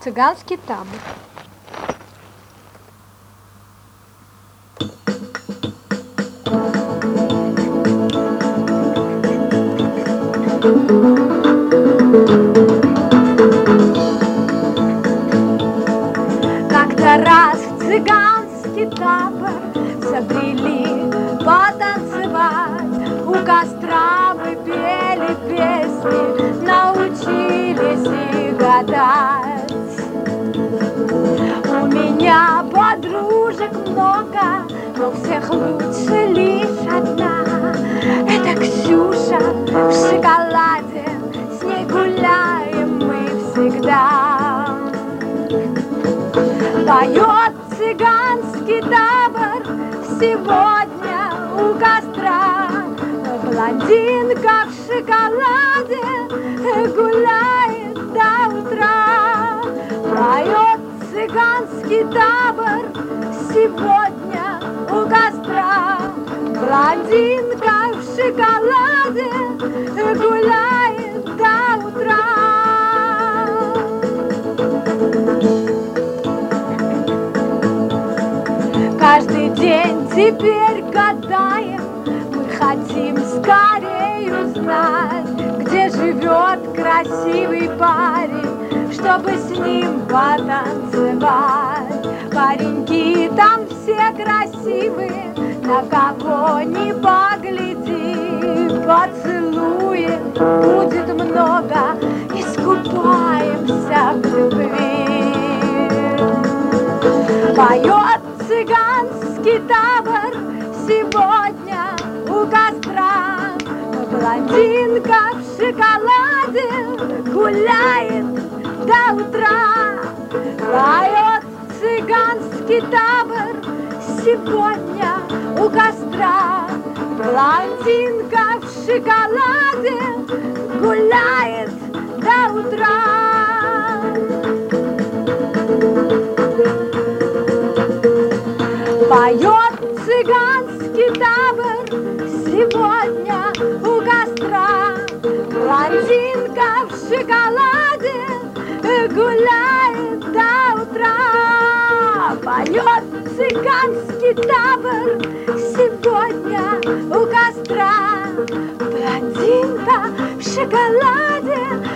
Цыганский табор. Как-то раз в цыганский табор забрели потанцевать. У костра мы пели песни, научились и гадать. У меня подружек много, но всех лучше лишь одна. Это Ксюша в шоколаде, с ней гуляем мы всегда. Поет цыганский табор сегодня у костра. Блондинка в шоколаде гуляет до утра. Поет цыганский табор сегодня у костра. Блондинка в шоколаде гуляет до утра. Каждый день теперь гадаем, мы хотим скорее узнать, где живет красивый парень, чтобы с ним потанцевать. Пареньки там все красивые, на кого ни погляди. Поцелуев будет много, искупаемся в любви. Поет цыганский табор сегодня у костра. Блондинка в шоколаде гуляет до утра. Поет цыганский табор сегодня у костра. Блондинка в шоколаде гуляет до утра. Поет цыганский табор сегодня у костра. Блондинка в шоколаде гуляет до утра. Поет цыганский табор сегодня у костра. Блондинка в шоколаде